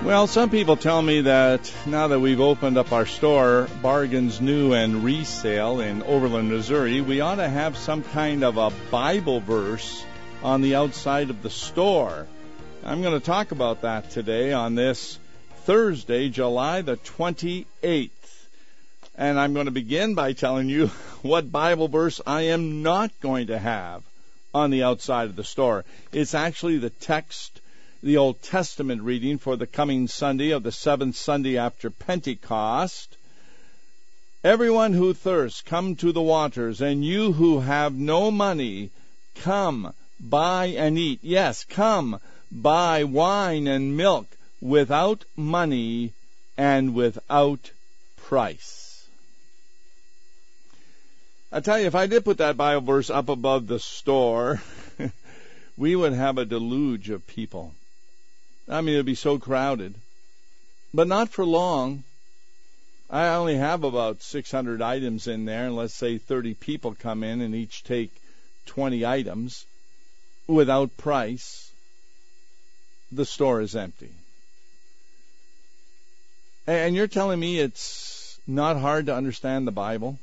Well, some people tell me that now that we've opened up our store, Bargains New and Resale in Overland, Missouri, we ought to have some kind of a Bible verse on the outside of the store. I'm going to talk about that today on this Thursday, July the 28th. And I'm going to begin by telling you what Bible verse I am not going to have on the outside of the store. It's actually the text, the Old Testament reading for the coming Sunday of the seventh Sunday after Pentecost. Everyone who thirsts, come to the waters, and you who have no money, come, buy and eat. Yes, come, buy wine and milk without money and without price. I tell you, if I did put that Bible verse up above the store, we would have a deluge of people. I mean, it would be so crowded. But not for long. I only have about 600 items in there, and let's say 30 people come in and each take 20 items without price. The store is empty. And you're telling me it's not hard to understand the Bible?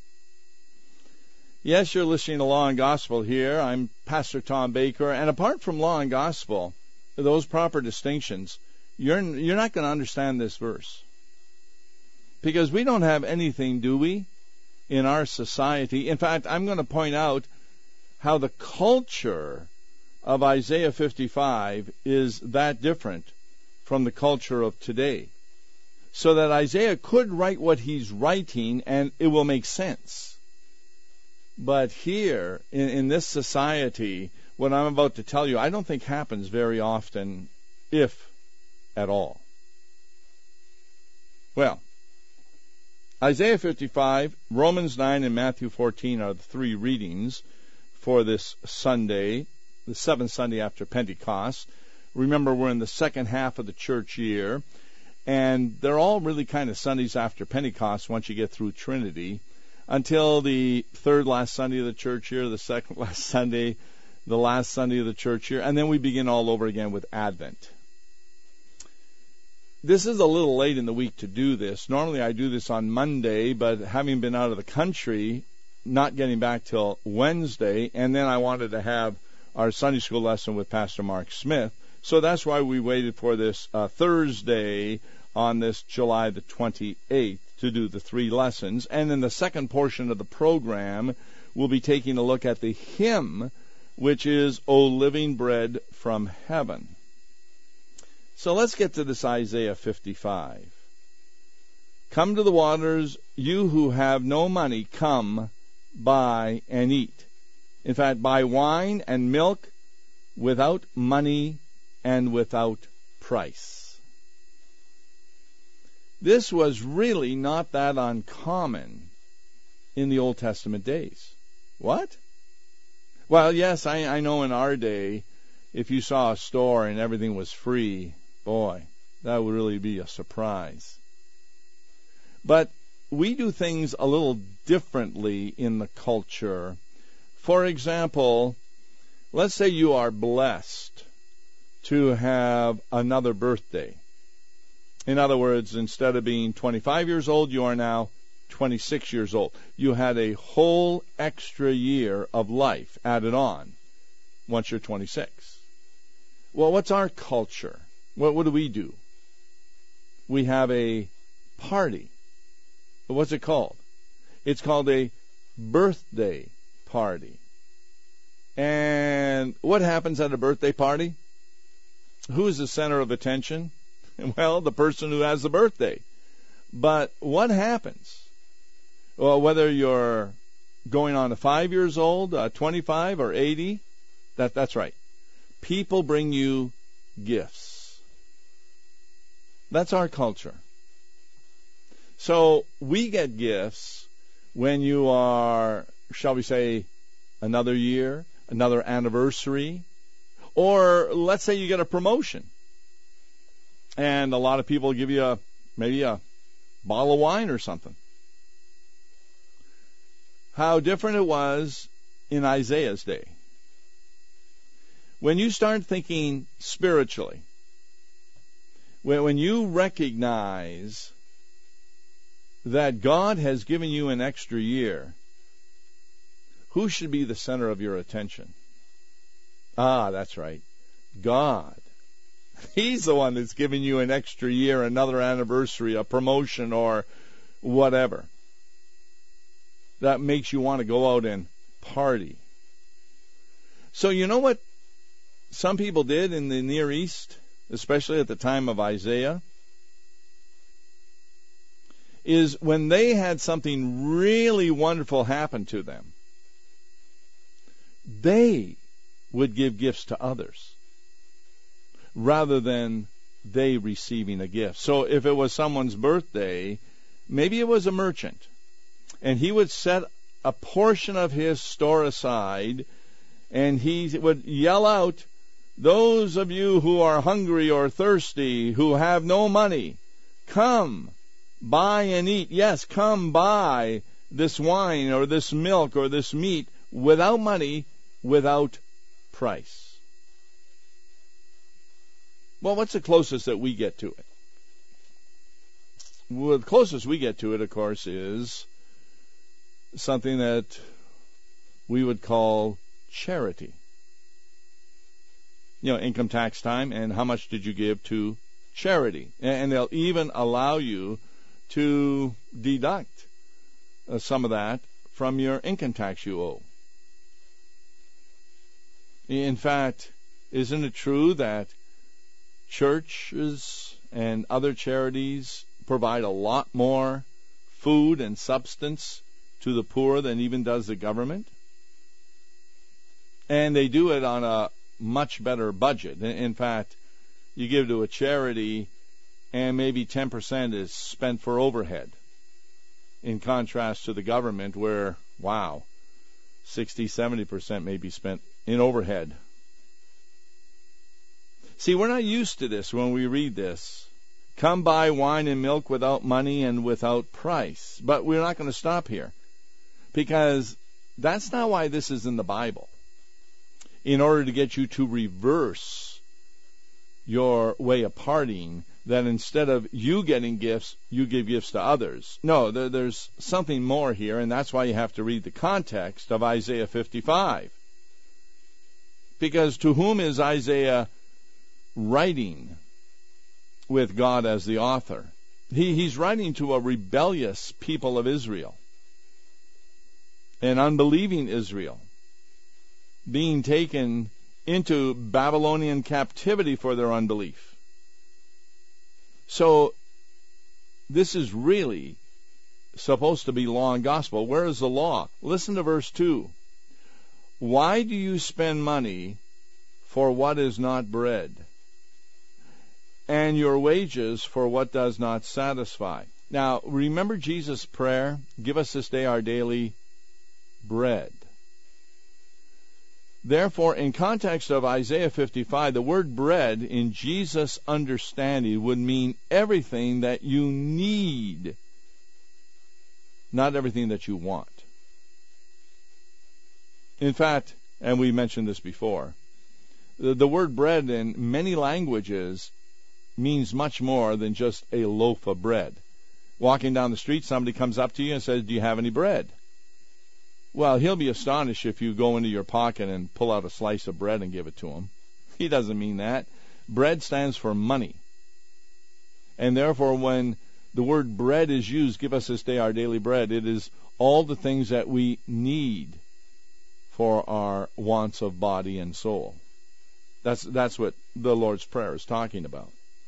Yes, you're listening to Law and Gospel here. I'm Pastor Tom Baker, and apart from Law and Gospel, those proper distinctions, you're not going to understand this verse. Because we don't have anything, do we, in our society? In fact, I'm going to point out how the culture of Isaiah 55 is that different from the culture of today. So that Isaiah could write what he's writing and it will make sense. But here, in this society, what I'm about to tell you, I don't think happens very often, if at all. Well, Isaiah 55, Romans 9, and Matthew 14 are the three readings for this Sunday, the seventh Sunday after Pentecost. Remember, we're in the second half of the church year, and they're all really kind of Sundays after Pentecost once you get through Trinity, until the third last Sunday of the church year, the second last Sunday, the last Sunday of the church year, and then we begin all over again with Advent. This is a little late in the week to do this. Normally I do this on Monday, but having been out of the country, not getting back till Wednesday, and then I wanted to have our Sunday school lesson with Pastor Mark Smith. So that's why we waited for this Thursday on this July the 28th to do the three lessons. And in the second portion of the program, we'll be taking a look at the hymn, which is O Living Bread from Heaven. So let's get to this Isaiah 55. Come to the waters, you who have no money, come, buy and eat. In fact, buy wine and milk without money and without price. This was really not that uncommon in the Old Testament days. What? Well, yes, I know in our day, if you saw a store and everything was free, boy, that would really be a surprise. But we do things a little differently in the culture. For example, let's say you are blessed to have another birthday. In other words, instead of being 25 years old, you are now 26 years old. You had a whole extra year of life added on once you're 26. Well, what's our culture? What do we do? We have a party. But what's it called? It's called a birthday party. And what happens at a birthday party? Who is the center of attention? Well, the person who has the birthday. But what happens? Well, whether you're going on to 5 years old, 25, or 80, that's right. People bring you gifts. That's our culture. So we get gifts when you are, shall we say, another year, another anniversary, or let's say you get a promotion. And a lot of people give you maybe a bottle of wine or something. How different it was in Isaiah's day. When you start thinking spiritually, When you recognize that God has given you an extra year, who should be the center of your attention? That's right. God. He's the one that's giving you an extra year, another anniversary, a promotion, or whatever. That makes you want to go out and party. So you know what some people did in the Near East, especially at the time of Isaiah, is when they had something really wonderful happen to them, they would give gifts to others rather than they receiving a gift. So if it was someone's birthday, maybe it was a merchant, and he would set a portion of his store aside, and he would yell out, "Those of you who are hungry or thirsty, who have no money, come, buy and eat. Yes, come buy this wine or this milk or this meat without money, without price." Well, what's the closest that we get to it? Well, the closest we get to it, of course, is something that we would call charity. Income tax time, and how much did you give to charity? And they'll even allow you to deduct some of that from your income tax you owe. In fact, isn't it true that churches and other charities provide a lot more food and substance to the poor than even does the government? And they do it on a much better budget. In fact, you give to a charity and maybe 10% is spent for overhead, in contrast to the government where, 60-70% may be spent in overhead. See, we're not used to this when we read this. Come buy wine and milk without money and without price. But we're not going to stop here, because that's not why this is in the Bible. In order to get you to reverse your way of partying, that instead of you getting gifts, you give gifts to others. No, there's something more here, and that's why you have to read the context of Isaiah 55. Because to whom is Isaiah writing with God as the author? He's writing to a rebellious people of Israel, an unbelieving Israel, being taken into Babylonian captivity for their unbelief. So this is really supposed to be law and gospel. Where is the law? Listen to verse 2. Why do you spend money for what is not bread, and your wages for what does not satisfy? Now, remember Jesus' prayer, give us this day our daily bread. Therefore, in context of Isaiah 55, the word bread in Jesus' understanding would mean everything that you need, not everything that you want. In fact, and we mentioned this before, the word bread in many languages means much more than just a loaf of bread. Walking down the street, somebody comes up to you and says, "Do you have any bread?" Well, he'll be astonished if you go into your pocket and pull out a slice of bread and give it to him. He doesn't mean that. Bread stands for money. And therefore, when the word bread is used, give us this day our daily bread, it is all the things that we need for our wants of body and soul. That's what the Lord's Prayer is talking about.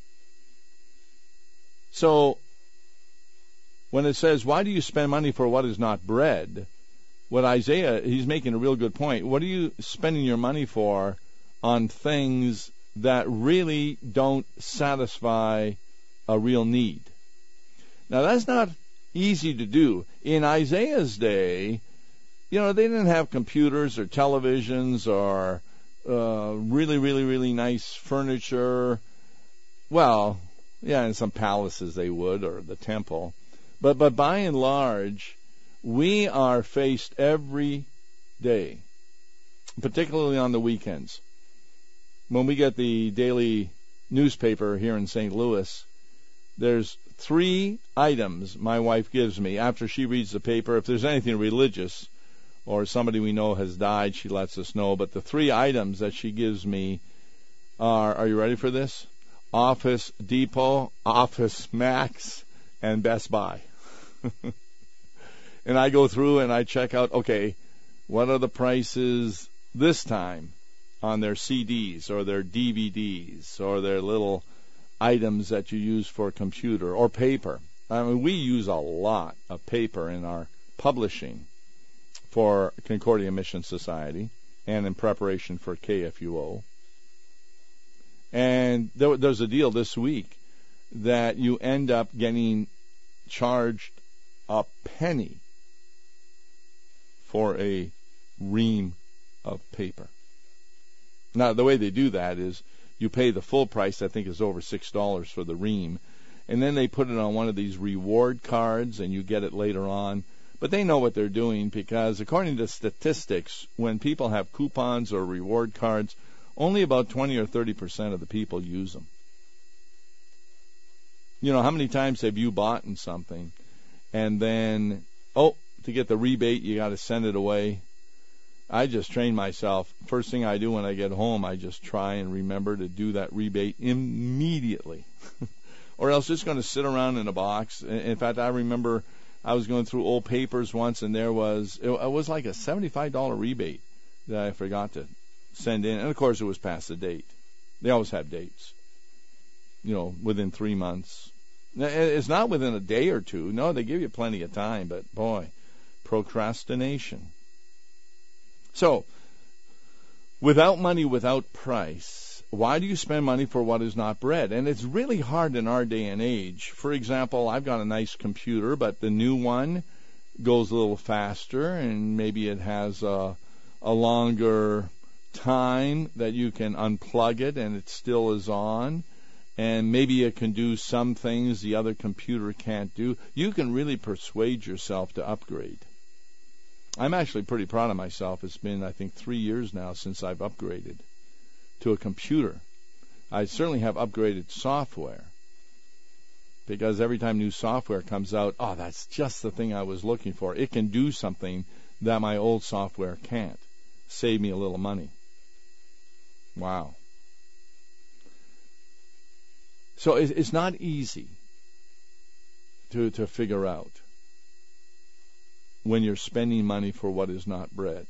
So, when it says, why do you spend money for what is not bread? What Isaiah, he's making a real good point. What are you spending your money for on things that really don't satisfy a real need? Now, that's not easy to do. In Isaiah's day, they didn't have computers or televisions or really nice furniture. Well, in some palaces they would, or the temple. But by and large, we are faced every day, particularly on the weekends, when we get the daily newspaper here in St. Louis, there's 3 items my wife gives me after she reads the paper. If there's anything religious or somebody we know has died, she lets us know. But the 3 items that she gives me are you ready for this? Office Depot, Office Max, and Best Buy. And I go through and I check out, okay, what are the prices this time on their CDs or their DVDs or their little items that you use for a computer or paper. I mean, we use a lot of paper in our publishing for Concordia Mission Society and in preparation for KFUO. And there's a deal this week that you end up getting charged a penny for a ream of paper. Now, the way they do that is you pay the full price, I think is over $6 for the ream, and then they put it on one of these reward cards and you get it later on. But they know what they're doing because according to statistics, when people have coupons or reward cards, only about 20 or 30% of the people use them. You know, how many times have you bought in something and then, to get the rebate, you got to send it away? I just train myself. First thing I do when I get home, I just try and remember to do that rebate immediately. Or else it's going to sit around in a box. In fact, I remember I was going through old papers once, and it was like a $75 rebate that I forgot to send in. And, of course, it was past the date. They always have dates, within 3 months. It's not within a day or two. No, they give you plenty of time, but, boy, procrastination. So, without money, without price, why do you spend money for what is not bread? And it's really hard in our day and age. For example, I've got a nice computer, but the new one goes a little faster, and maybe it has a longer time that you can unplug it and it still is on. And maybe it can do some things the other computer can't do. You can really persuade yourself to upgrade. I'm actually pretty proud of myself. It's been, I think, 3 years now since I've upgraded to a computer. I certainly have upgraded software because every time new software comes out, that's just the thing I was looking for. It can do something that my old software can't. Save me a little money. Wow. So it's not easy to figure out when you're spending money for what is not bread.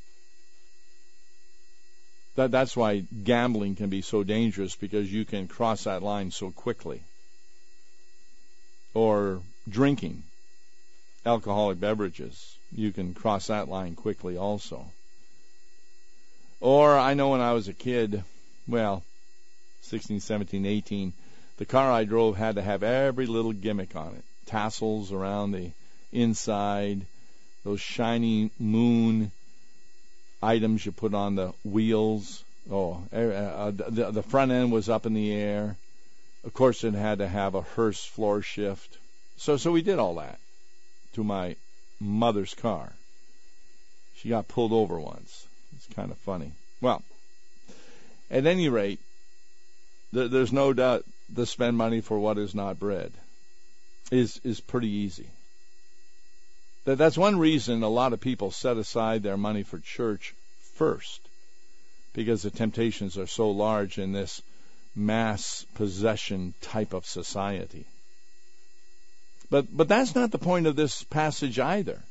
That's why gambling can be so dangerous, because you can cross that line so quickly. Or drinking alcoholic beverages, you can cross that line quickly also. Or I know when I was a kid, 16, 17, 18, the car I drove had to have every little gimmick on it. Tassels around the inside, those shiny moon items you put on the wheels. The front end was up in the air. Of course, it had to have a hearse floor shift. So we did all that to my mother's car. She got pulled over once. It's kind of funny. Well, at any rate, there's no doubt to spend money for what is not bread is pretty easy. That's one reason a lot of people set aside their money for church first, because the temptations are so large in this mass possession type of society. But that's not the point of this passage either.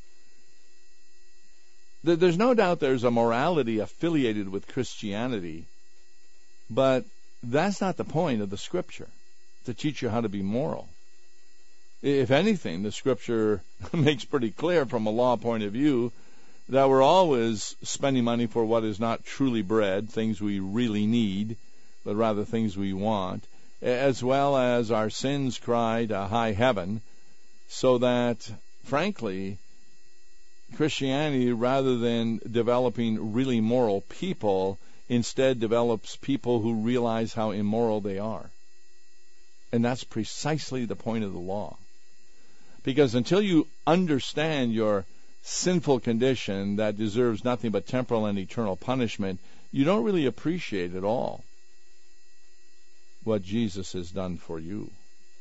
There's no doubt there's a morality affiliated with Christianity, but that's not the point of the Scripture, to teach you how to be moral. If anything, the Scripture makes pretty clear from a law point of view that we're always spending money for what is not truly bread, things we really need, but rather things we want, as well as our sins cry to high heaven, so that, frankly, Christianity, rather than developing really moral people, instead develops people who realize how immoral they are. And that's precisely the point of the law. Because until you understand your sinful condition that deserves nothing but temporal and eternal punishment, you don't really appreciate it all what Jesus has done for you.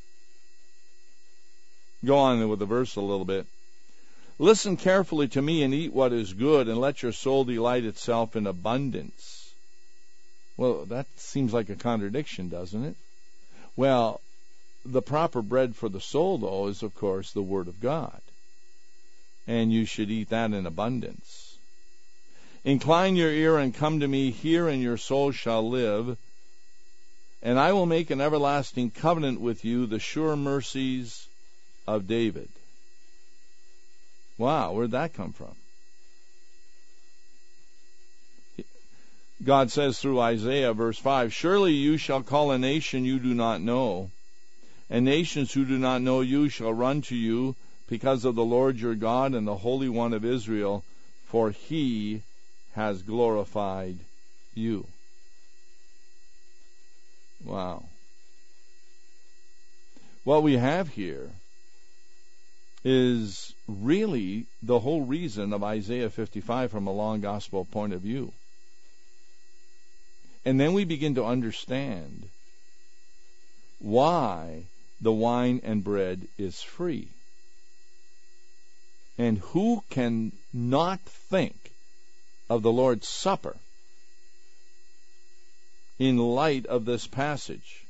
Go on with the verse a little bit. Listen carefully to me and eat what is good, and let your soul delight itself in abundance. Well, that seems like a contradiction, doesn't it? Well, the proper bread for the soul, though, is, of course, the Word of God. And you should eat that in abundance. Incline your ear and come to me, hear, and your soul shall live. And I will make an everlasting covenant with you, the sure mercies of David. Wow, where'd that come from? God says through Isaiah, verse 5, surely you shall call a nation you do not know, and nations who do not know you shall run to you because of the Lord your God and the Holy One of Israel, for he has glorified you. Wow. What we have here is really the whole reason of Isaiah 55 from a long gospel point of view. And then we begin to understand why the wine and bread is free. And who can not think of the Lord's Supper in light of this passage?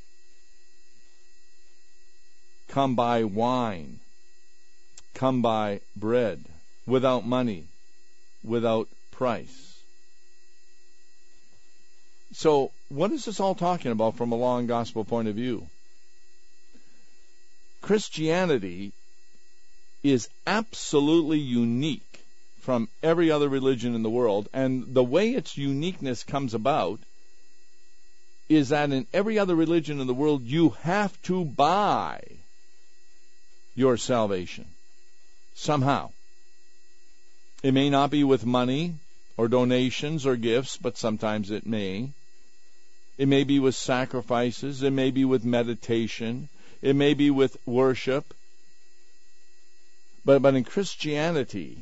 Come buy wine, come buy bread, without money, without price. So, what is this all talking about from a long gospel point of view? Christianity is absolutely unique from every other religion in the world, and the way its uniqueness comes about is that in every other religion in the world you have to buy your salvation somehow. It may not be with money or donations or gifts, but sometimes it may. It may be with sacrifices. It may be with meditation. It may be with worship. But in Christianity,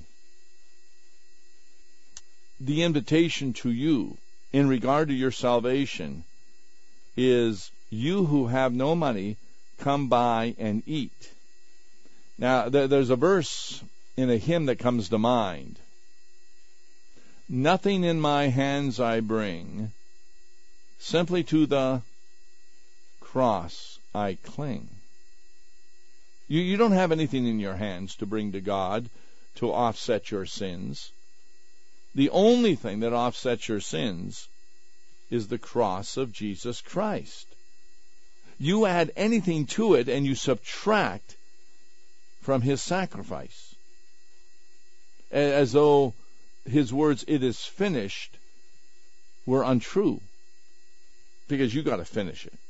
the invitation to you in regard to your salvation is, you who have no money, come buy and eat. Now, there's a verse in a hymn that comes to mind. Nothing in my hands I bring, simply to the cross I cling. You don't have anything in your hands to bring to God to offset your sins. The only thing that offsets your sins is the cross of Jesus Christ. You add anything to it and you subtract from his sacrifice, as though his words, "It is finished," were untrue, because you got to finish it.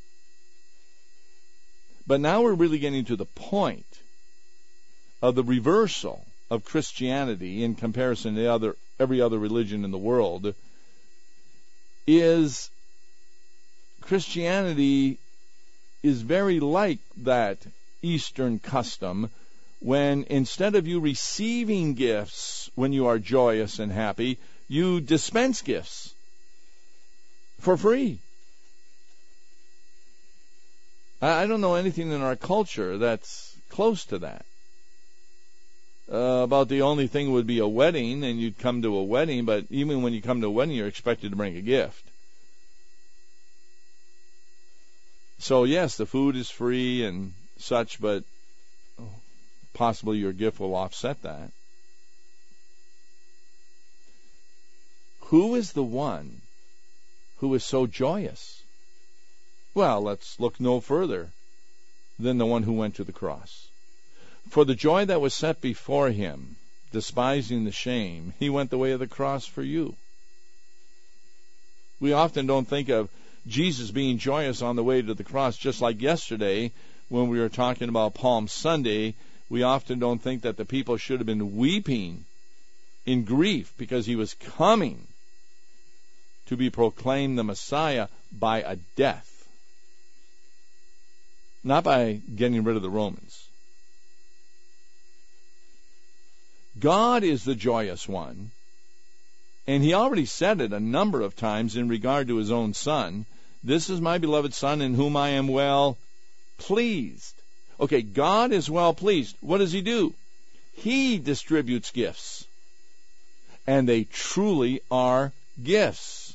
But now we're really getting to the point of the reversal of Christianity in comparison to every other religion in the world. Is Christianity is very like that Eastern custom, when instead of you receiving gifts when you are joyous and happy, you dispense gifts for free. I don't know anything in our culture that's close to that. About the only thing would be a wedding, and you'd come to a wedding, but even when you come to a wedding, you're expected to bring a gift. So yes, the food is free and such, but possibly your gift will offset that. Who is the one who is so joyous? Well, let's look no further than the one who went to the cross. For the joy that was set before him, despising the shame, he went the way of the cross for you. We often don't think of Jesus being joyous on the way to the cross, just like yesterday when we were talking about Palm Sunday. We often don't think that the people should have been weeping in grief because he was coming to be proclaimed the Messiah by a death, not by getting rid of the Romans. God is the joyous one, and he already said it a number of times in regard to his own Son. This is my beloved Son in whom I am well pleased. Okay, God is well pleased. What does he do? He distributes gifts. And they truly are gifts.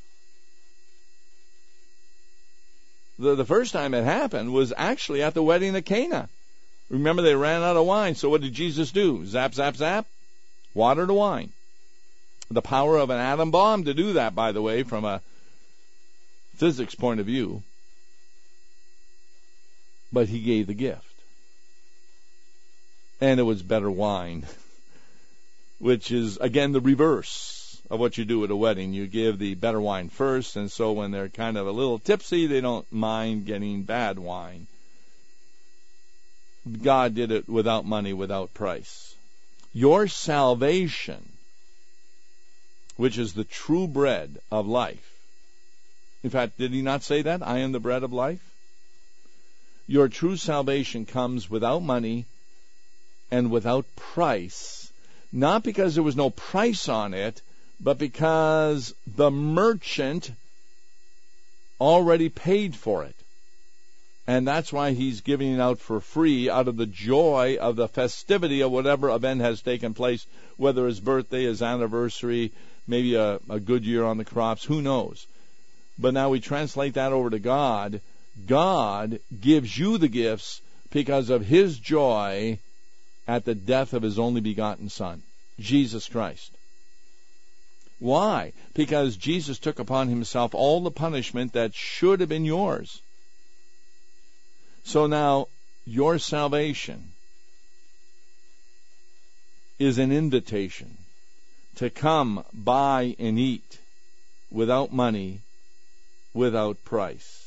The first time it happened was actually at the wedding at Cana. Remember, they ran out of wine. So what did Jesus do? Zap, zap, zap. Water to wine. The power of an atom bomb to do that, by the way, from a physics point of view. But he gave the gift. And it was better wine, which is, again, the reverse of what you do at a wedding. You give the better wine first, and so when they're kind of a little tipsy, they don't mind getting bad wine. God did it without money, without price. Your salvation, which is the true bread of life. In fact, did he not say that? I am the bread of life. Your true salvation comes without money and without price, not because there was no price on it, but because the merchant already paid for it. And that's why he's giving it out for free out of the joy of the festivity of whatever event has taken place, whether his birthday, his anniversary, maybe a good year on the crops, who knows. But now we translate that over to God. God gives you the gifts because of his joy at the death of his only begotten Son, Jesus Christ. Why? Because Jesus took upon himself all the punishment that should have been yours. So now, your salvation is an invitation to come, buy, and eat without money, without price.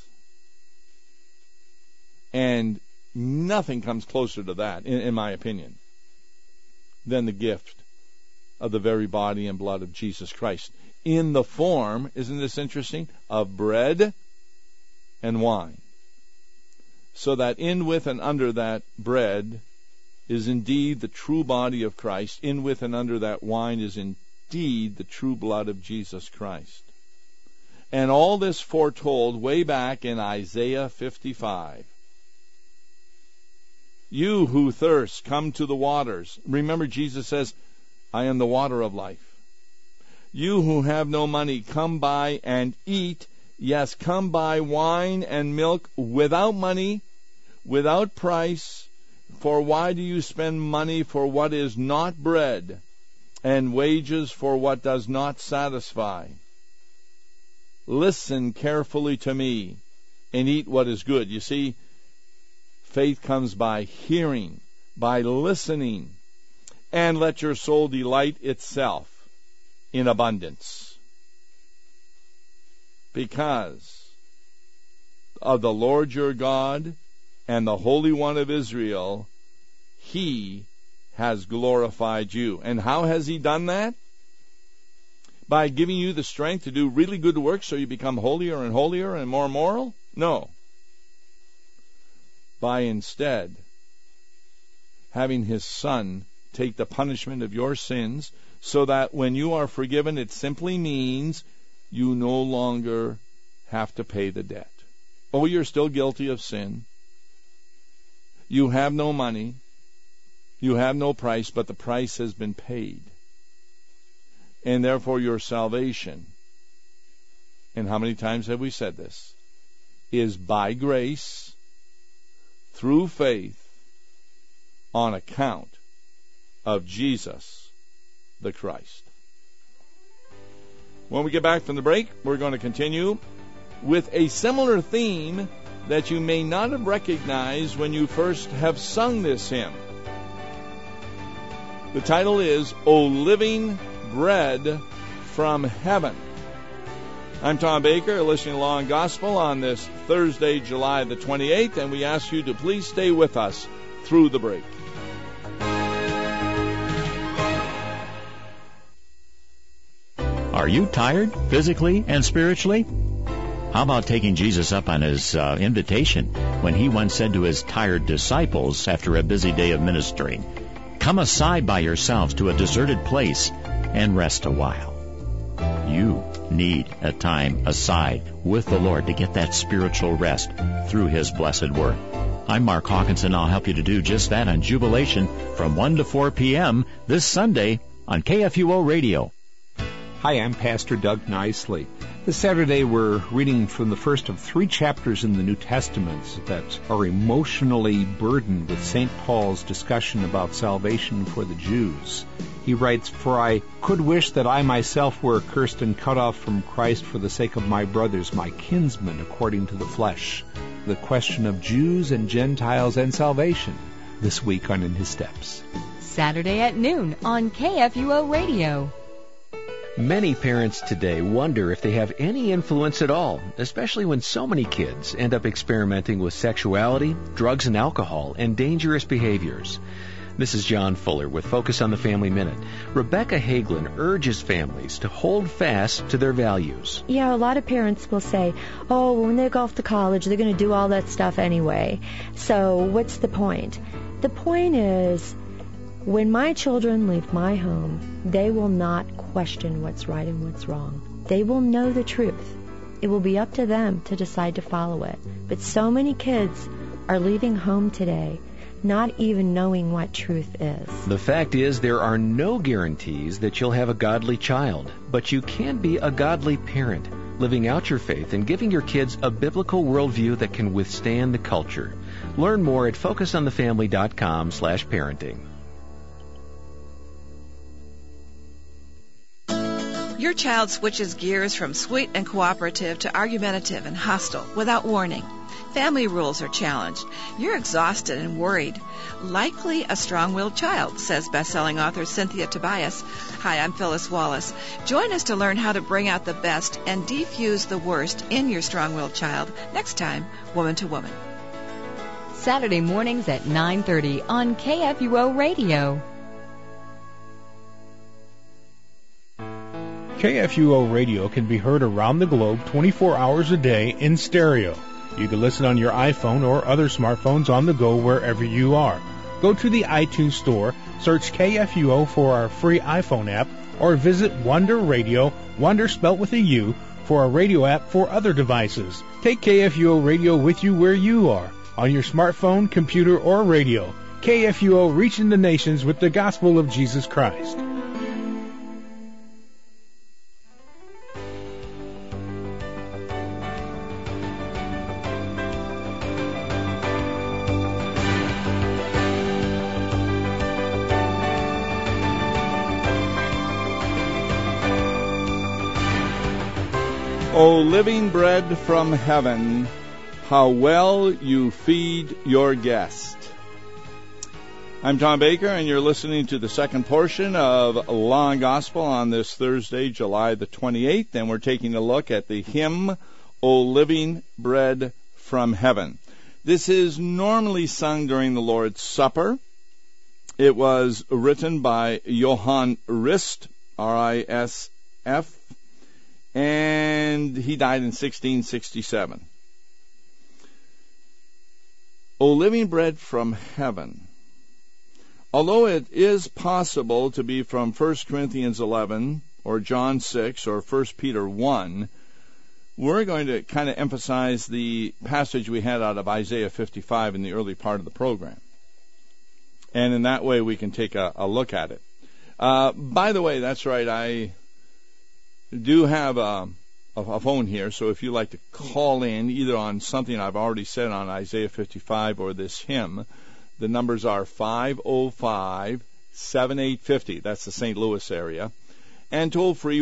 And nothing comes closer to that, in my opinion, than the gift of the very body and blood of Jesus Christ in the form, isn't this interesting, of bread and wine. So that in, with, and under that bread is indeed the true body of Christ. In, with, and under that wine is indeed the true blood of Jesus Christ. And all this foretold way back in Isaiah 55. You who thirst, come to the waters. Remember, Jesus says, I am the water of life. You who have no money, come buy and eat. Yes, come buy wine and milk without money, without price. For why do you spend money for what is not bread, and wages for what does not satisfy? Listen carefully to me and eat what is good. You see, faith comes by hearing, by listening, and let your soul delight itself in abundance. Because of the Lord your God and the Holy One of Israel, he has glorified you. And how has he done that? By giving you the strength to do really good work so you become holier and holier and more moral? No. By instead having his Son take the punishment of your sins, so that when you are forgiven, it simply means you no longer have to pay the debt. Oh, you're still guilty of sin. You have no money. You have no price, but the price has been paid. And therefore your salvation, and how many times have we said this, is by grace, through faith, on account of Jesus the Christ. When we get back from the break, we're going to continue with a similar theme that you may not have recognized when you first have sung this hymn. The title is, O Living Bread from Heaven. I'm Tom Baker, listening along Gospel on this Thursday, July the 28th, and we ask you to please stay with us through the break. Are you tired physically and spiritually? How about taking Jesus up on his invitation when he once said to his tired disciples after a busy day of ministering, "Come aside by yourselves to a deserted place and rest a while." You need a time aside with the Lord to get that spiritual rest through His blessed Word. I'm Mark Hawkinson. I'll help you to do just that on Jubilation from 1 to 4 p.m. this Sunday on KFUO Radio. Hi, I'm Pastor Doug Nicely. This Saturday we're reading from the first of 3 chapters in the New Testament that are emotionally burdened with St. Paul's discussion about salvation for the Jews. He writes, "For I could wish that I myself were accursed and cut off from Christ for the sake of my brothers, my kinsmen according to the flesh." The question of Jews and Gentiles and salvation this week on In His Steps. Saturday at noon on KFUO Radio. Many parents today wonder if they have any influence at all, especially when so many kids end up experimenting with sexuality, drugs and alcohol, and dangerous behaviors. This is John Fuller with Focus on the Family Minute. Rebecca Hagelin urges families to hold fast to their values. Yeah, a lot of parents will say, oh, when they go off to college, they're going to do all that stuff anyway. So what's the point? The point is, when my children leave my home, they will not question what's right and what's wrong. They will know the truth. It will be up to them to decide to follow it. But so many kids are leaving home today not even knowing what truth is. The fact is, there are no guarantees that you'll have a godly child, but you can be a godly parent, living out your faith and giving your kids a biblical worldview that can withstand the culture. Learn more at focusonthefamily.com/parenting. Your child switches gears from sweet and cooperative to argumentative and hostile without warning. Family rules are challenged. You're exhausted and worried. Likely a strong-willed child, says best-selling author Cynthia Tobias. Hi, I'm Phyllis Wallace. Join us to learn how to bring out the best and defuse the worst in your strong-willed child. Next time, Woman to Woman. Saturday mornings at 9:30 on KFUO Radio. KFUO Radio can be heard around the globe 24 hours a day in stereo. You can listen on your iPhone or other smartphones on the go wherever you are. Go to the iTunes Store, search KFUO for our free iPhone app, or visit Wonder Radio, Wonder spelt with a U, for a radio app for other devices. Take KFUO Radio with you where you are, on your smartphone, computer, or radio. KFUO reaching the nations with the gospel of Jesus Christ. O living bread from heaven, how well you feed your guest. I'm Tom Baker, and you're listening to the second portion of Law and Gospel on this Thursday, July the 28th, and we're taking a look at the hymn, O living bread from heaven. This is normally sung during the Lord's Supper. It was written by Johann Rist, R-I-S-F, and he died in 1667. O living bread from heaven. Although it is possible to be from 1 Corinthians 11 or John 6 or 1 Peter 1, we're going to kind of emphasize the passage we had out of Isaiah 55 in the early part of the program. And in that way we can take a look at it. By the way, that's right, I do have a phone here, so if you'd like to call in either on something I've already said on Isaiah 55 or this hymn, the numbers are 505-7850. That's the St. Louis area. And toll-free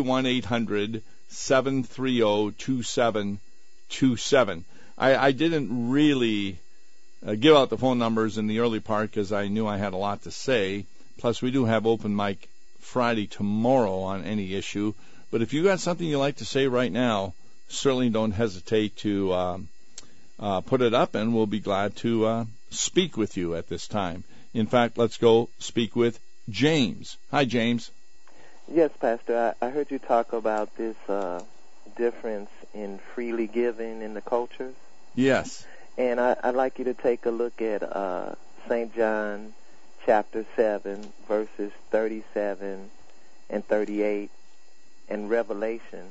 1-800-730-2727. I didn't really give out the phone numbers in the early part because I knew I had a lot to say. Plus, we do have open mic Friday tomorrow on any issue. But if you got something you'd like to say right now, certainly don't hesitate to put it up, and we'll be glad to speak with you at this time. In fact, let's go speak with James. Hi, James. Yes, Pastor. I heard you talk about this difference in freely giving in the cultures. Yes. And I'd like you to take a look at St. John chapter 7, verses 37 and 38. in Revelation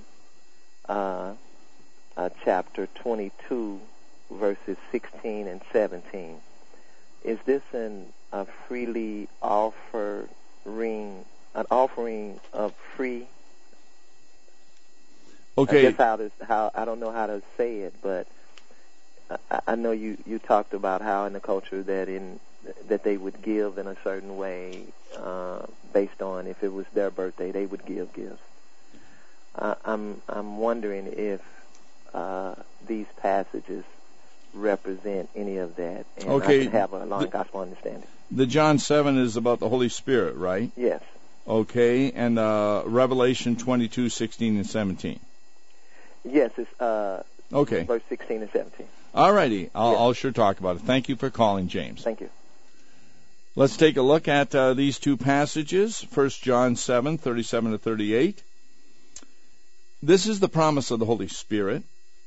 chapter 22, verses 16 and 17. Is this a freely offering, an offering of free? Okay. I guess how I don't know how to say it, but I know you talked about how in the culture that they would give in a certain way based on if it was their birthday, they would give gifts. I'm wondering if these passages represent any of that, and okay. I can have a long gospel understanding. The John 7 is about the Holy Spirit, right? Yes. Okay, and Revelation 22, 16, and 17. Yes, it's okay. verse 16 and 17. All righty. I'll sure talk about it. Thank you for calling, James. Thank you. Let's take a look at these two passages. 1 John 7, 37 to 38. This is the promise of the Holy Spirit.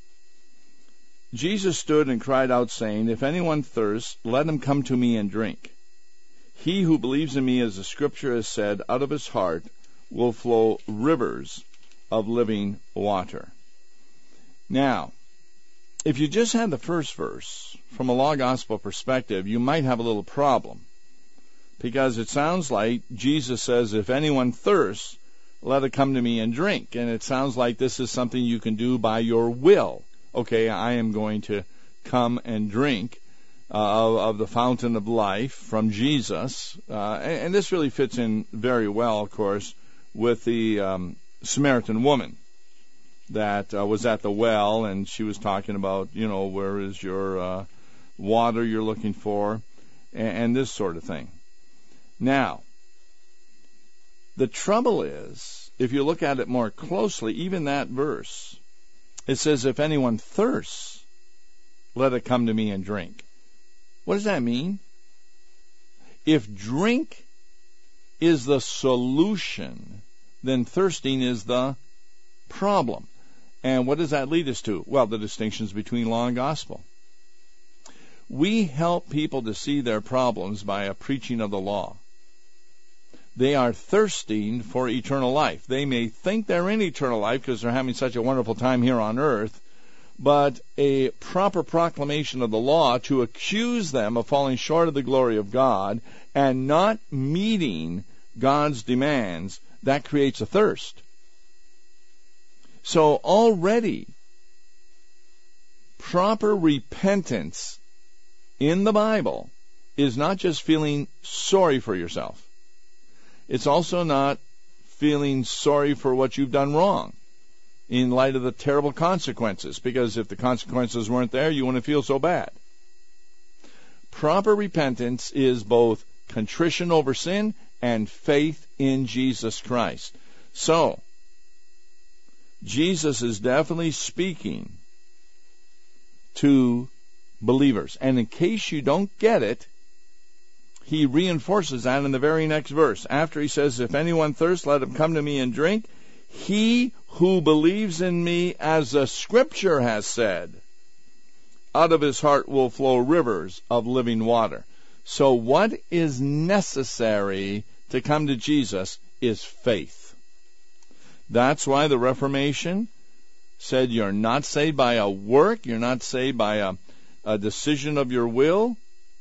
Jesus stood and cried out, saying, "If anyone thirsts, let him come to me and drink. He who believes in me, as the Scripture has said, out of his heart will flow rivers of living water." Now, if you just had the first verse, from a law gospel perspective, you might have a little problem. Because it sounds like Jesus says, if anyone thirsts, let it come to me and drink. And it sounds like this is something you can do by your will. Okay, I am going to come and drink of the fountain of life from Jesus. And this really fits in very well, of course, with the Samaritan woman that was at the well, and she was talking about, where is your water you're looking for, and this sort of thing. Now, the trouble is, if you look at it more closely, even that verse, it says, if anyone thirsts, let it come to me and drink. What does that mean? If drink is the solution, then thirsting is the problem. And what does that lead us to? Well, the distinctions between law and gospel. We help people to see their problems by a preaching of the law. They are thirsting for eternal life. They may think they're in eternal life because they're having such a wonderful time here on earth, but a proper proclamation of the law to accuse them of falling short of the glory of God and not meeting God's demands, that creates a thirst. So already, proper repentance in the Bible is not just feeling sorry for yourself. It's also not feeling sorry for what you've done wrong in light of the terrible consequences, because if the consequences weren't there, you wouldn't feel so bad. Proper repentance is both contrition over sin and faith in Jesus Christ. So, Jesus is definitely speaking to believers. And in case you don't get it, he reinforces that in the very next verse. After he says, if anyone thirsts, let him come to me and drink. He who believes in me, as the Scripture has said, out of his heart will flow rivers of living water. So what is necessary to come to Jesus is faith. That's why the Reformation said you're not saved by a work, you're not saved by a decision of your will.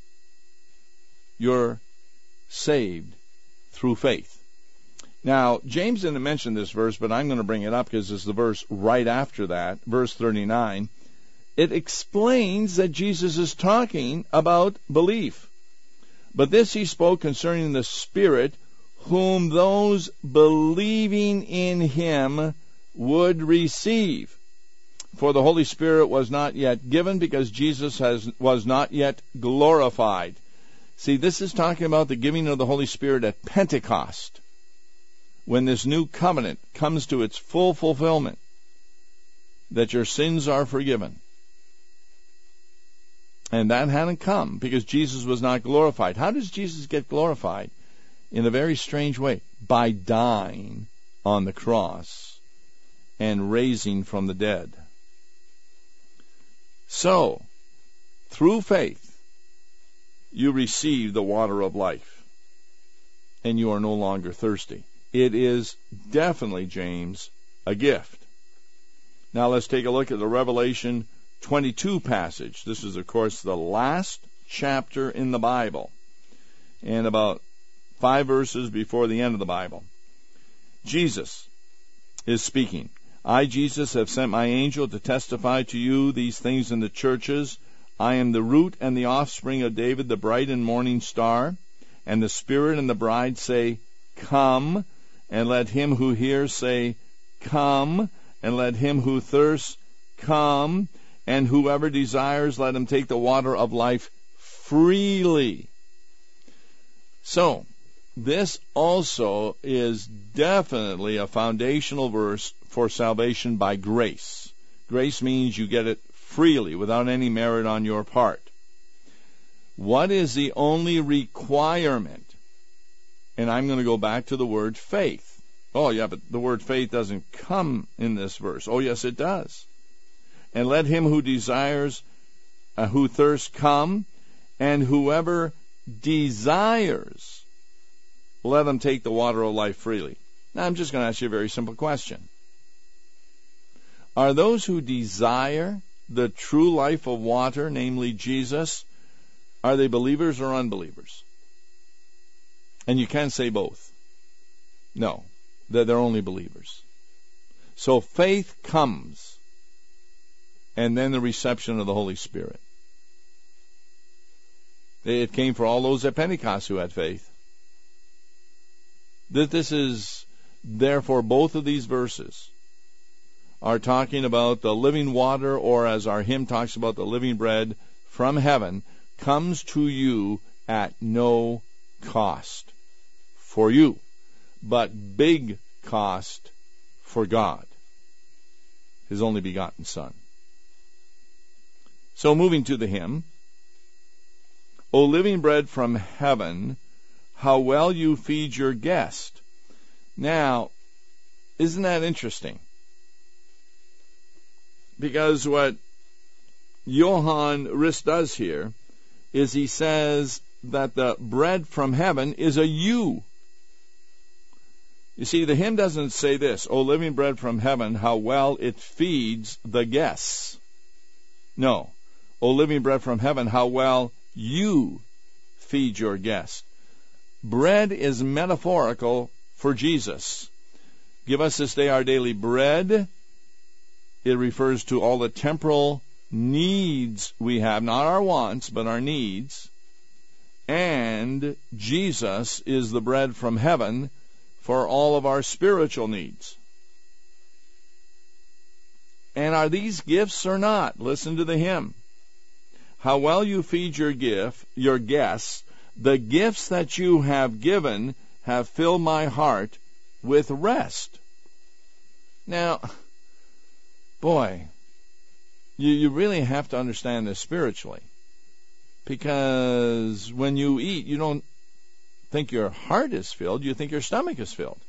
You're saved through faith. Now, James didn't mention this verse, but I'm going to bring it up because it's the verse right after that, verse 39. It explains that Jesus is talking about belief. But this he spoke concerning the Spirit, whom those believing in him would receive. For the Holy Spirit was not yet given, because Jesus was not yet glorified. See, this is talking about the giving of the Holy Spirit at Pentecost, when this new covenant comes to its full fulfillment, that your sins are forgiven. And that hadn't come because Jesus was not glorified. How does Jesus get glorified? In a very strange way. By dying on the cross and raising from the dead. So, through faith, you receive the water of life, and you are no longer thirsty. It is definitely, James, a gift. Now let's take a look at the Revelation 22 passage. This is, of course, the last chapter in the Bible, and about 5 verses before the end of the Bible. Jesus is speaking. I, Jesus, have sent my angel to testify to you these things in the churches. I am the root and the offspring of David, the bright and morning star. And the Spirit and the bride say, Come. And let him who hears say, Come. And let him who thirsts come. And whoever desires, let him take the water of life freely. So, this also is definitely a foundational verse for salvation by grace. Grace means you get it freely, without any merit on your part. What is the only requirement? And I'm going to go back to the word faith. Oh, yeah, but the word faith doesn't come in this verse. Oh, yes, it does. And let him who desires, who thirsts, come, and whoever desires, let him take the water of life freely. Now, I'm just going to ask you a very simple question. Are those who desire the true life of water, namely Jesus, are they believers or unbelievers? And you can't say both. No, they're only believers. So faith comes, and then the reception of the Holy Spirit. It came for all those at Pentecost who had faith. This is, therefore, both of these verses are talking about the living water, or as our hymn talks about, the living bread from heaven, comes to you at no cost for you, but big cost for God, His only begotten Son. So moving to the hymn, O living bread from heaven, how well you feed your guest. Now, isn't that interesting? Because what Johann Rist does here is he says that the bread from heaven is a you. You see, the hymn doesn't say this, O living bread from heaven, how well it feeds the guests. No. O living bread from heaven, how well you feed your guest. Bread is metaphorical for Jesus. Give us this day our daily bread. It refers to all the temporal needs we have, not our wants, but our needs. And Jesus is the bread from heaven for all of our spiritual needs. And are these gifts or not? Listen to the hymn. How well you feed your guests, the gifts that you have given have filled my heart with rest. Now, boy, you really have to understand this spiritually. Because when you eat, you don't think your heart is filled, you think your stomach is filled.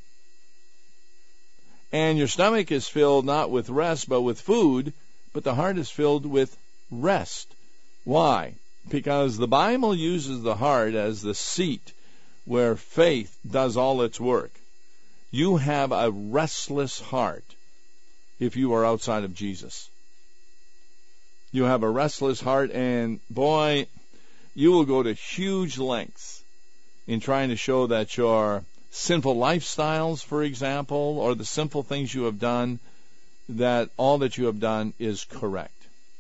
And your stomach is filled not with rest, but with food, but the heart is filled with rest. Why? Because the Bible uses the heart as the seat where faith does all its work. You have a restless heart if you are outside of Jesus. You have a restless heart, and boy, you will go to huge lengths in trying to show that your sinful lifestyles, for example, or the sinful things you have done, that all that you have done is correct.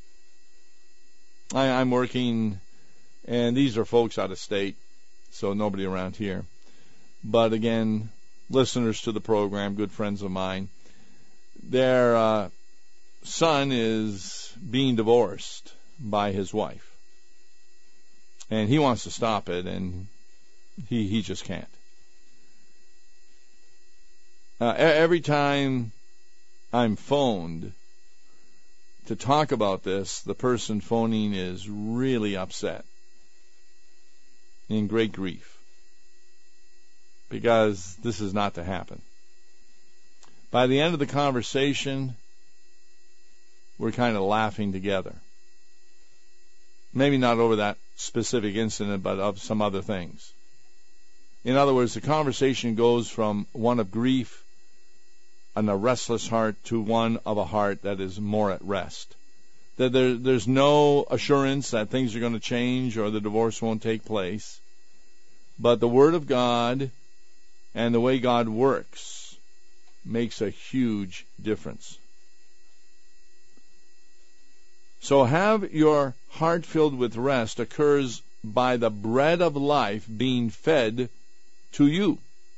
I'm working, and these are folks out of state, so nobody around here. But again, listeners to the program, good friends of mine, their son is being divorced by his wife. And he wants to stop it, and he just can't. Every time I'm phoned to talk about this, the person phoning is really upset, in great grief, because this is not to happen. By the end of the conversation, we're kind of laughing together. Maybe not over that specific incident, but of some other things. In other words, the conversation goes from one of grief, a restless heart to one of a heart that is more at rest. That there's no assurance that things are going to change or the divorce won't take place. But the Word of God and the way God works makes a huge difference. So have your heart filled with rest occurs by the bread of life being fed to you.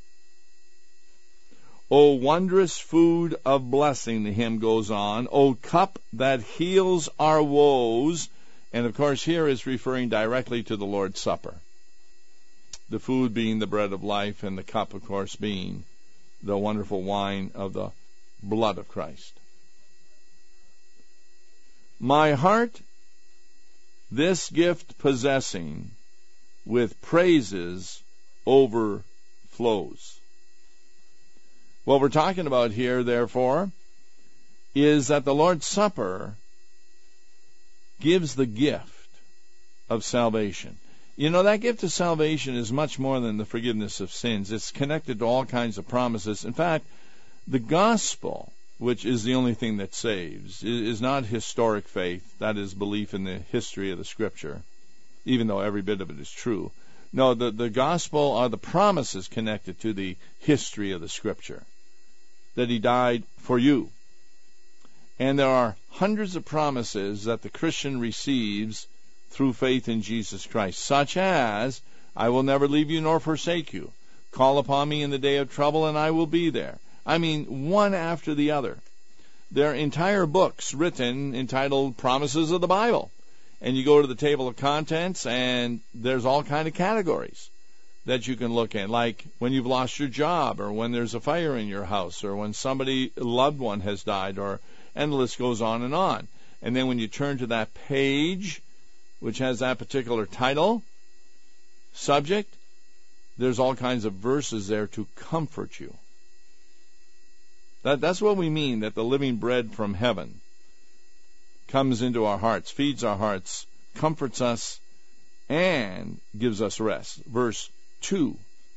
O wondrous food of blessing, the hymn goes on. O cup that heals our woes. And of course here is referring directly to the Lord's Supper. The food being the bread of life, and the cup, of course, being the wonderful wine of the blood of Christ. My heart, this gift possessing, with praises overflows. What we're talking about here, therefore, is that the Lord's Supper gives the gift of salvation. You know, that gift of salvation is much more than the forgiveness of sins. It's connected to all kinds of promises. In fact, the gospel, which is the only thing that saves, is not historic faith. That is belief in the history of the Scripture, even though every bit of it is true. No, the gospel are the promises connected to the history of the Scripture, that He died for you. And there are hundreds of promises that the Christian receives through faith in Jesus Christ, such as, I will never leave you nor forsake you. Call upon me in the day of trouble, and I will be there. I mean, one after the other. There are entire books written entitled Promises of the Bible. And you go to the table of contents, and there's all kind of categories that you can look at, like when you've lost your job, or when there's a fire in your house, or when somebody, a loved one, has died, and the list goes on and on. And then when you turn to that page, which has that particular title, subject, there's all kinds of verses there to comfort you. That's what we mean, that the living bread from heaven comes into our hearts, feeds our hearts, comforts us, and gives us rest. Verse 2.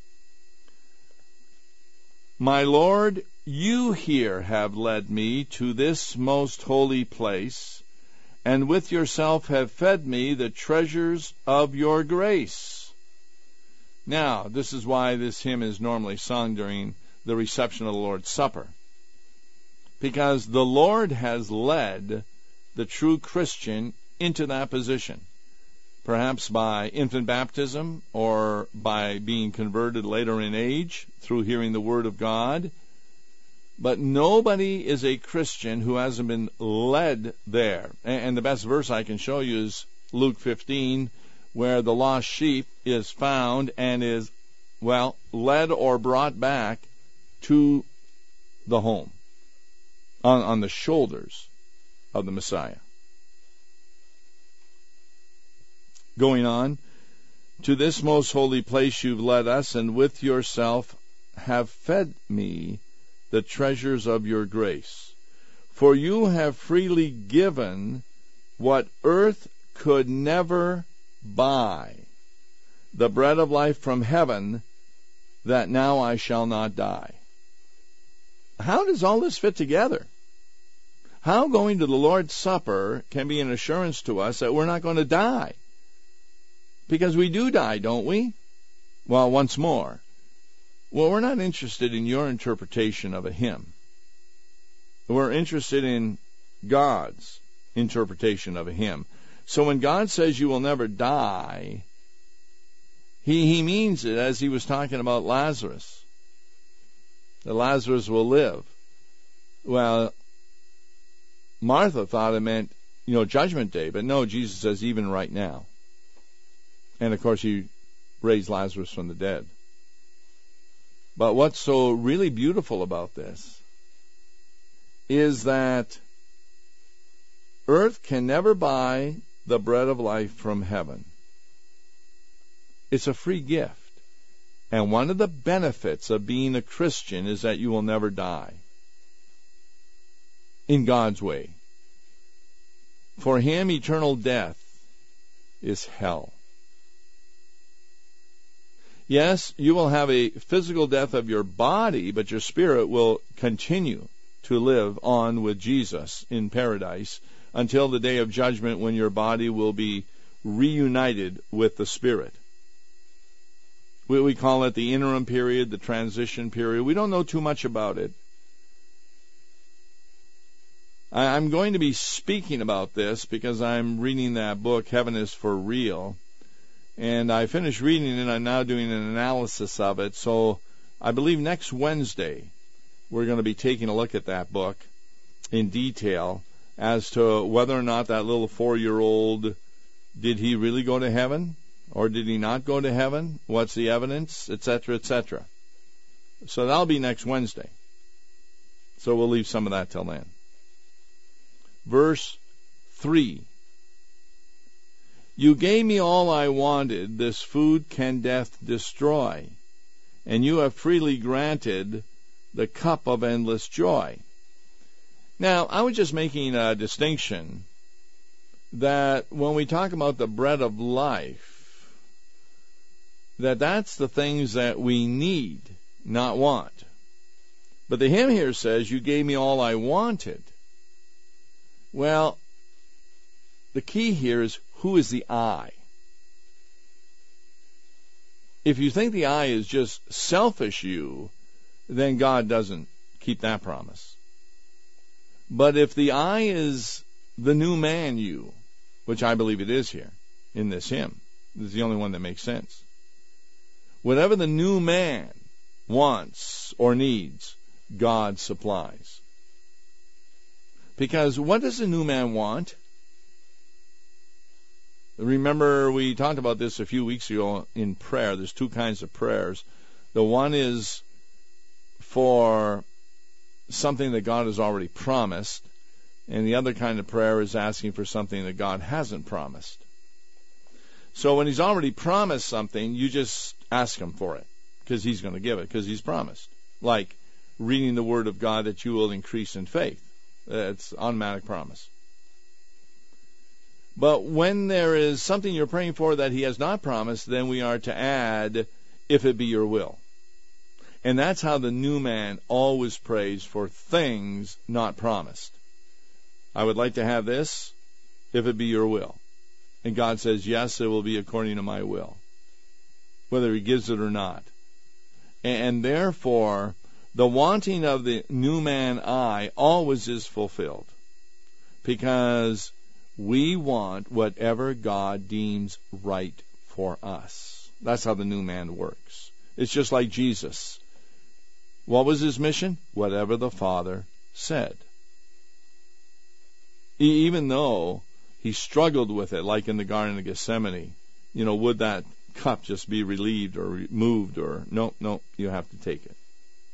My Lord, you here have led me to this most holy place, and with yourself have fed me the treasures of your grace. Now, this is why this hymn is normally sung during the reception of the Lord's Supper. Because the Lord has led the true Christian into that position. Perhaps by infant baptism, or by being converted later in age through hearing the Word of God. But nobody is a Christian who hasn't been led there. And the best verse I can show you is Luke 15, where the lost sheep is found and is, led or brought back to the home on the shoulders of the Messiah. Going on, to this most holy place you've led us, and with yourself have fed me the treasures of your grace. For you have freely given what earth could never buy, the bread of life from heaven, that now I shall not die. How does all this fit together? How going to the Lord's Supper can be an assurance to us that we're not going to die? Because we do die, don't we? Well, once more. Well, we're not interested in your interpretation of a hymn. We're interested in God's interpretation of a hymn. So when God says you will never die, He means it as He was talking about Lazarus. That Lazarus will live. Well, Martha thought it meant, Judgment Day, but no, Jesus says even right now. And of course He raised Lazarus from the dead. But what's so really beautiful about this is that earth can never buy the bread of life from heaven. It's a free gift. And one of the benefits of being a Christian is that you will never die. In God's way. For Him, eternal death is hell. Yes, you will have a physical death of your body, but your spirit will continue to live on with Jesus in paradise until the day of judgment when your body will be reunited with the Spirit. We call it the interim period, the transition period. We don't know too much about it. I'm going to be speaking about this because I'm reading that book, Heaven is for Real. And I finished reading it. I'm now doing an analysis of it. So I believe next Wednesday we're going to be taking a look at that book in detail as to whether or not that little 4-year-old, did he really go to heaven or did he not go to heaven? What's the evidence, etc., etc. So that'll be next Wednesday. So we'll leave some of that till then. Verse 3. You gave me all I wanted, this food can death destroy, and you have freely granted the cup of endless joy. Now, I was just making a distinction that when we talk about the bread of life, that's the things that we need, not want. But the hymn here says, you gave me all I wanted. Well, the key here is, who is the I? If you think the I is just selfish you, then God doesn't keep that promise. But if the I is the new man you, which I believe it is here in this hymn, this is the only one that makes sense. Whatever the new man wants or needs, God supplies. Because what does the new man want? Remember, we talked about this a few weeks ago in prayer. There's two kinds of prayers. The one is for something that God has already promised, and the other kind of prayer is asking for something that God hasn't promised. So when He's already promised something, you just ask Him for it, because He's going to give it, because He's promised. Like reading the Word of God that you will increase in faith. It's an automatic promise. But when there is something you're praying for that He has not promised, then we are to add, if it be your will. And that's how the new man always prays for things not promised. I would like to have this, if it be your will. And God says, yes, it will be according to my will, whether He gives it or not. And therefore, the wanting of the new man I always is fulfilled, because we want whatever God deems right for us. That's how the new man works. It's just like Jesus. What was His mission? Whatever the Father said. Even though He struggled with it, like in the Garden of Gethsemane, would that cup just be relieved or removed, or no, you have to take it.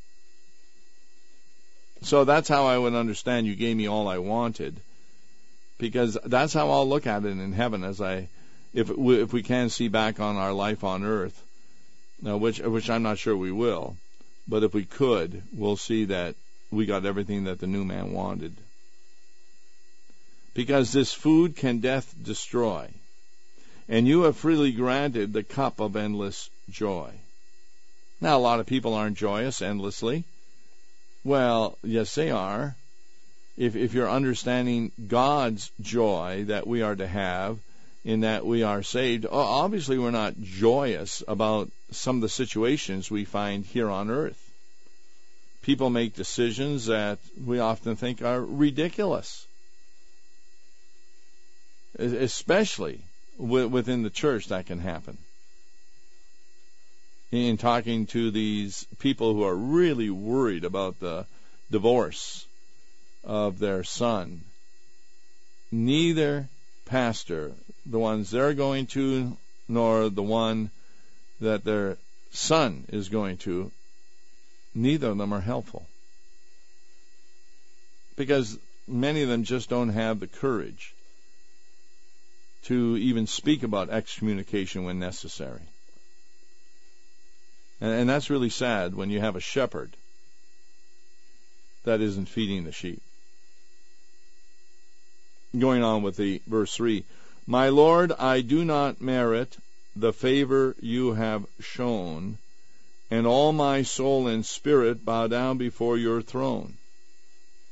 So that's how I would understand you gave me all I wanted, because that's how I'll look at it in heaven, if we can see back on our life on earth, which I'm not sure we will, but if we could, we'll see that we got everything that the new man wanted. Because this food can death destroy, and you have freely granted the cup of endless joy. Now, a lot of people aren't joyous endlessly. Well, yes, they are. If you're understanding God's joy that we are to have in that we are saved, obviously we're not joyous about some of the situations we find here on earth. People make decisions that we often think are ridiculous, especially within the church. That can happen. In talking to these people who are really worried about the divorce of their son, neither pastor, the ones they're going to, nor the one that their son is going to, neither of them are helpful. Because many of them just don't have the courage to even speak about excommunication when necessary. And that's really sad when you have a shepherd that isn't feeding the sheep. Going on with the verse 3. My Lord, I do not merit the favor you have shown, and all my soul and spirit bow down before your throne.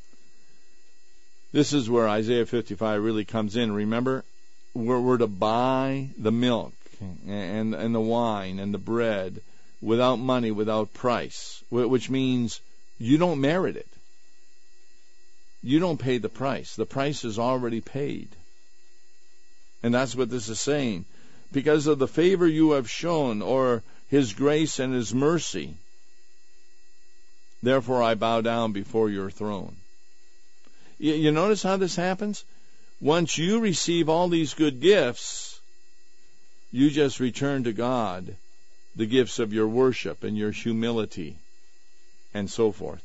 This is where Isaiah 55 really comes in. Remember, we're to buy the milk and the wine and the bread without money, without price, which means you don't merit it. You don't pay the price. The price is already paid. And that's what this is saying. Because of the favor you have shown, or His grace and His mercy, therefore I bow down before your throne. You notice how this happens? Once you receive all these good gifts, you just return to God the gifts of your worship and your humility and so forth.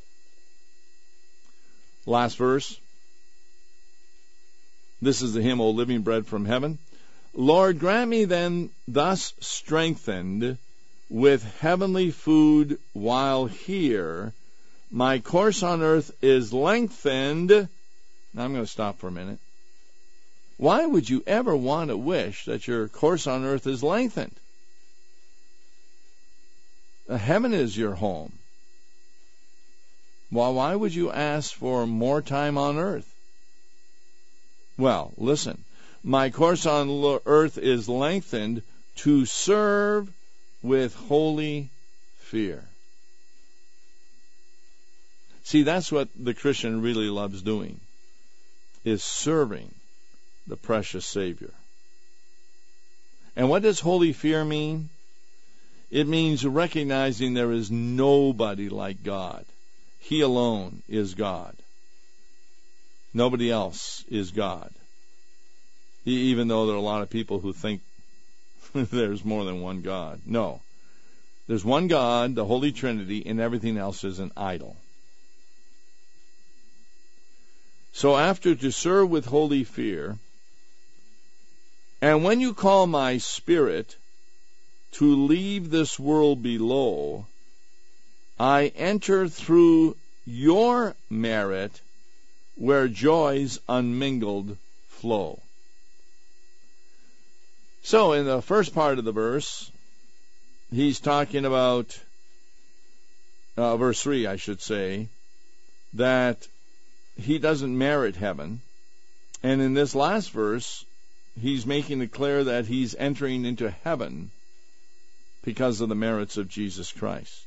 Last verse. This is the hymn, O Living Bread from Heaven. Lord, grant me then, thus strengthened with heavenly food while here, my course on earth is lengthened. Now I'm going to stop for a minute. Why would you ever want to wish that your course on earth is lengthened? Heaven is your home. Well, why would you ask for more time on earth? Well, listen. My course on earth is lengthened to serve with holy fear. See, that's what the Christian really loves doing, is serving the precious Savior. And what does holy fear mean? It means recognizing there is nobody like God. He alone is God. Nobody else is God. Even though there are a lot of people who think there's more than one God. No. There's one God, the Holy Trinity, and everything else is an idol. So after to serve with holy fear, and when you call my spirit to leave this world below, I enter through your merit where joys unmingled flow. So in the first part of the verse, he's talking about, verse 3, I should say, that he doesn't merit heaven. And in this last verse, he's making it clear that he's entering into heaven because of the merits of Jesus Christ.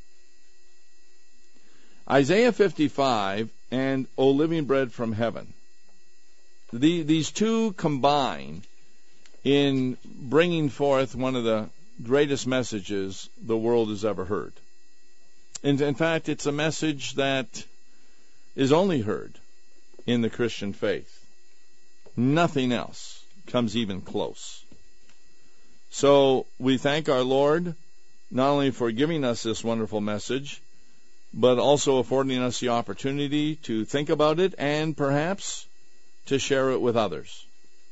Isaiah 55 and O Living Bread from Heaven. These two combine in bringing forth one of the greatest messages the world has ever heard. And in fact, it's a message that is only heard in the Christian faith. Nothing else comes even close. So we thank our Lord not only for giving us this wonderful message, but also affording us the opportunity to think about it and perhaps to share it with others.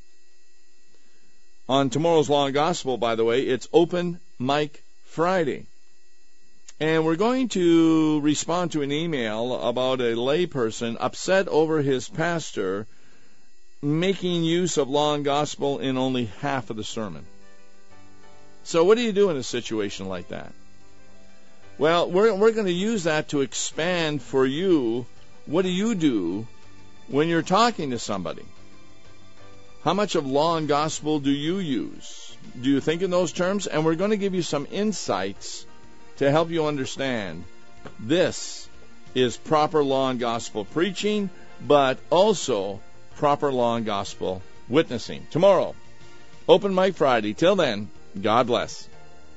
On tomorrow's Law and Gospel, by the way, it's Open Mic Friday. And we're going to respond to an email about a layperson upset over his pastor making use of Law and Gospel in only half of the sermon. So what do you do in a situation like that? Well, we're going to use that to expand for you. What do you do when you're talking to somebody? How much of Law and Gospel do you use? Do you think in those terms? And we're going to give you some insights to help you understand this is proper Law and Gospel preaching, but also proper Law and Gospel witnessing. Tomorrow, Open Mic Friday. Till then, God bless.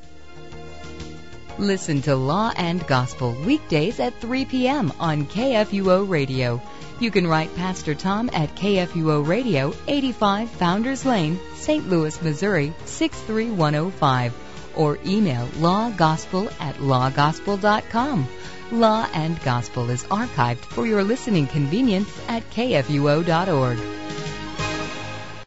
Listen to Law and Gospel weekdays at 3 p.m. on KFUO Radio. You can write Pastor Tom at KFUO Radio, 85 Founders Lane, St. Louis, Missouri, 63105. Or email lawgospel@lawgospel.com. Law and Gospel is archived for your listening convenience at KFUO.org.